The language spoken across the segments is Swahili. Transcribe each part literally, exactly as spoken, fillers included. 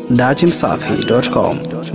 dati msafi dot com.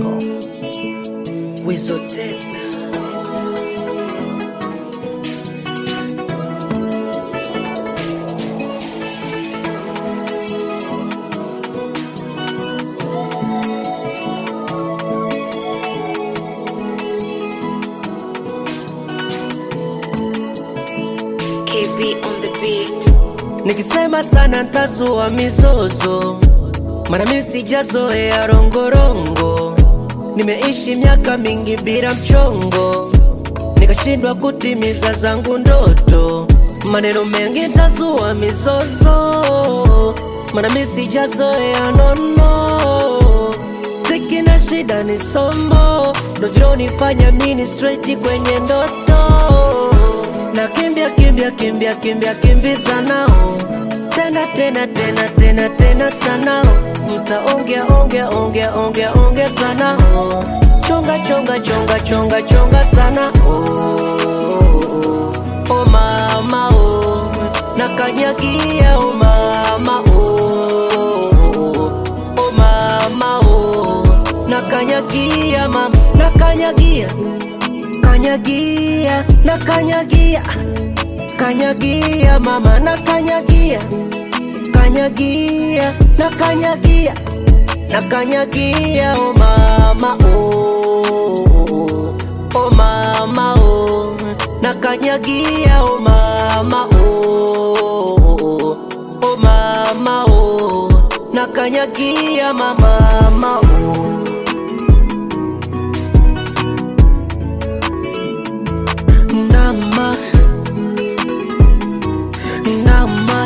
K B on the beat. Nikisema sana ntazua mizozo, mana mimi sijazoea rongorongo. Nimeishi miaka mingi bila mchongo, nikashindwa kutimiza zangu ndoto. Maneno mengi ntazua mizozo, mana mimi sijazoea nono. Tiki na shida ni somo, ndo vilonifanya mini straight kwenye ndoto. Na kimbia kimbia kimbia kimbia kimbiza nao, tena tena tena tena tena sana. Mtaongea ongea ongea ongea ongea sana. Chonga chonga chonga chonga chonga sana. Oh, oh, oh mama oh, nakanyagia oh mama oh, oh mama oh, nakanyagia mama, nakanyagia kanyagia, nakanyagia kanyagia mama, nakanyagia kanyagia, nakanyagia nakanyagia oh mama oh, oh mama oh, nakanyagia oh mama oh, oh mama oh, nakanyagia mama mama oh. Nama, nama,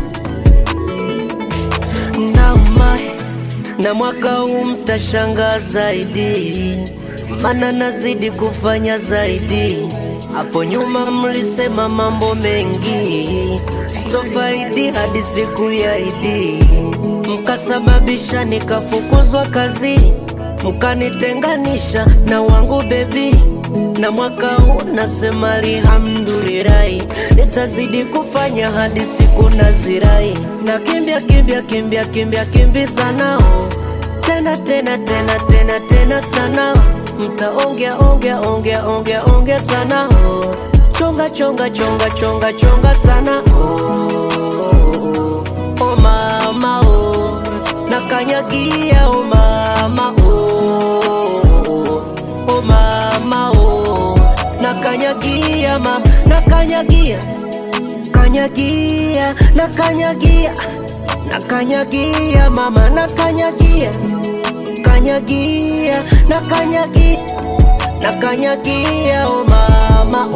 nama. Na mwaka huu mtashangaa zaidi, mana nazidi kufanya zaidi. Hapo nyuma mlisema mambo mengi, sitofaidi hadi siku ya Idi. Mkasababisha nikafukuzwa kazi, mkanitenganisha na wangu baby. Na mwaka huu nasema alhamdulillah, nitazidi kufanya hadi siku nazirai. Na kimbia kimbia kimbia kimbia kimbiza nao, tena tena tena tena tena sana. Mtaongea ongea ongea ongea ongea sana. Chonga chonga chonga chonga chonga sana. Oh, oh mama oh, nakanyagia oh mama oh, oh mama oh, nakanyagia mama, nakanyagia kanyagia, nakanyagia nakanyagia mama, nakanyagia kanyagia, nakanyagia nakanyagia oh mama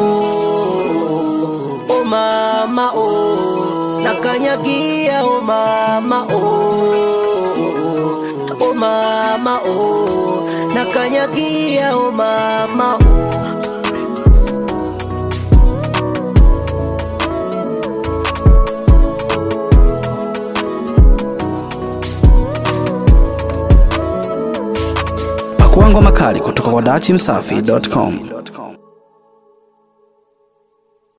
oh, oh mama oh, nakanyagia oh mama oh, oh mama oh, nakanyagia oh mama oh. Pakuangwa makali kutoka kwa dati msafi dot com.